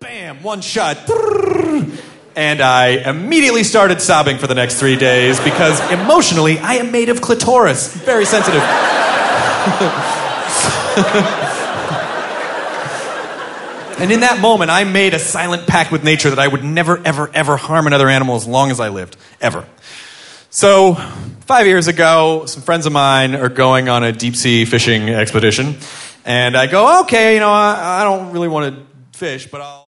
bam, one shot. And I immediately started sobbing for the next 3 days because emotionally, I am made of clitoris. Very sensitive. And in that moment, I made a silent pact with nature that I would never, ever, ever harm another animal as long as I lived. Ever. So, 5 years ago, some friends of mine are going on a deep-sea fishing expedition. And I go, okay, I don't really want to fish, but I'll...